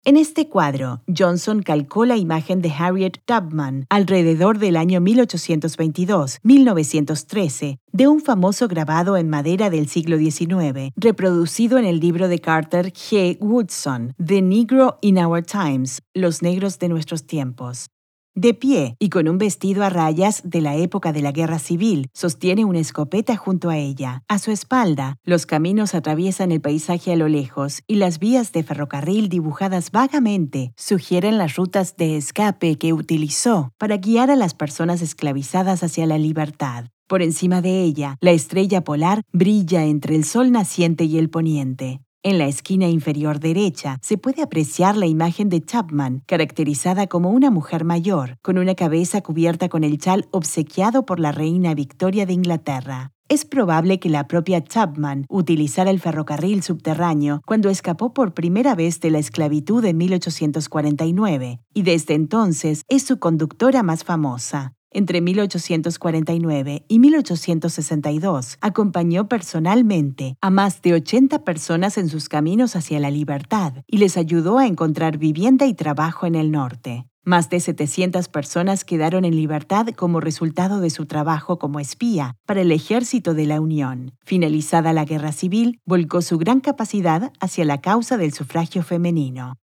En este cuadro, Johnson calcó la imagen de Harriet Tubman alrededor del año 1822-1913 de un famoso grabado en madera del siglo XIX, reproducido en el libro de Carter G. Woodson, The Negro in Our Times, Los negros de nuestros tiempos. De pie y con un vestido a rayas de la época de la Guerra Civil, sostiene una escopeta junto a ella. A su espalda, los caminos atraviesan el paisaje a lo lejos y las vías de ferrocarril dibujadas vagamente sugieren las rutas de escape que utilizó para guiar a las personas esclavizadas hacia la libertad. Por encima de ella, la estrella polar brilla entre el sol naciente y el poniente. En la esquina inferior derecha se puede apreciar la imagen de Tubman, caracterizada como una mujer mayor, con una cabeza cubierta con el chal obsequiado por la reina Victoria de Inglaterra. Es probable que la propia Tubman utilizara el ferrocarril subterráneo cuando escapó por primera vez de la esclavitud en 1849, y desde entonces es su conductora más famosa. Entre 1849 y 1862, acompañó personalmente a más de 80 personas en sus caminos hacia la libertad y les ayudó a encontrar vivienda y trabajo en el norte. Más de 700 personas quedaron en libertad como resultado de su trabajo como espía para el ejército de la Unión. Finalizada la Guerra Civil, volcó su gran capacidad hacia la causa del sufragio femenino.